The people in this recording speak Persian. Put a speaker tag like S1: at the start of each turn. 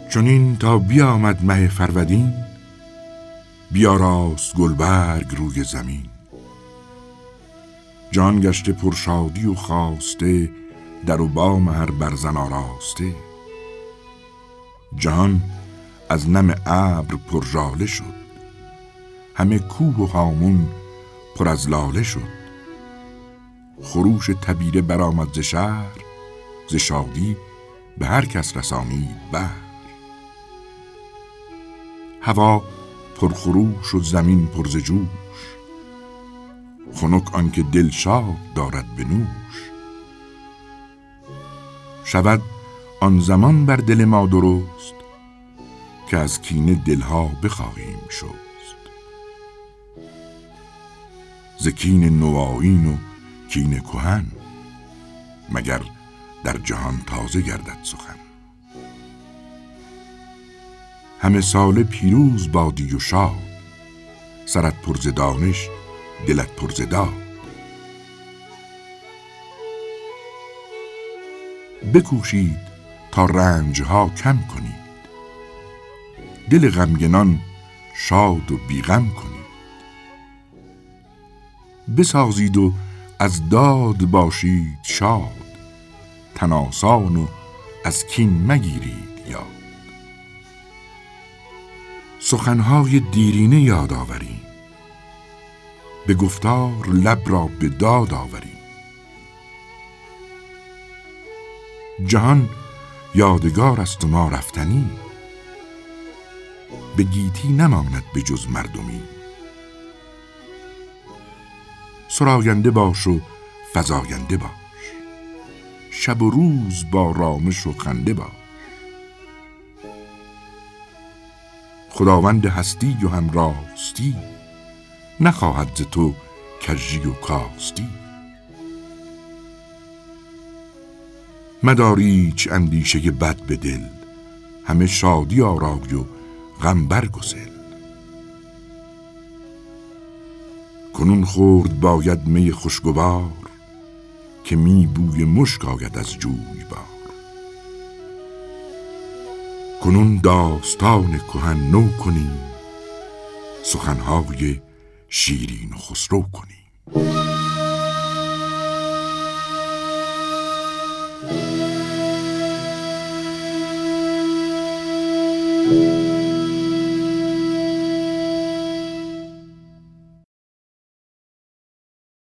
S1: چنین تا بیامد مه فرودین، بیاراست گلبرگ روی زمین. جان گشته پرشادی و خواسته، در و بام هر برزن آراسته. جهان از نم ابر پر ژاله شد، همه کوه و هامون پر از لاله شد. خروش تبیره برآمد ز شهر، ز شادی به هر کس رسانید بهر. هوا پرخروش و زمین پر ز جوش، خنک آنکه دل شاد دارد به نوش. شود آن زمان بر دل ما درست، که از کینه دلها بخواهیم شست. ز کین نوآیین و کین کهن، مگر در جهان تازه گردد سخن. همه ساله پیروز بادی و شاد، سرت پر ز دانش دلت پر ز داد. بکوشید تا رنجها کم کنید، دل غمگنان شاد و بیغم کنید. بسازید و از داد باشید شاد، تن آسان و از کین مگیرید یاد. سخنهای دیرینه یاد آوریم، به گفتار لب را به داد آوریم. جهان یادگار است و ما رفتنی، به گیتی نماند به جز مردمی. سراینده باش و فزاینده باش، شب و روز با رامش و خنده باش. خداوند هستی و هم راستی، نخواهد ز تو کژی و کاستی. مدار هیچ اندیشه بد به دل، همه شادی آرای و غم برگسل. کنون خورد باید می خوشگوار، که می بوی مشک آید از جویبار. کنون داستان کهن نو کنیم، سخنهای شیرین و خسرو کنیم.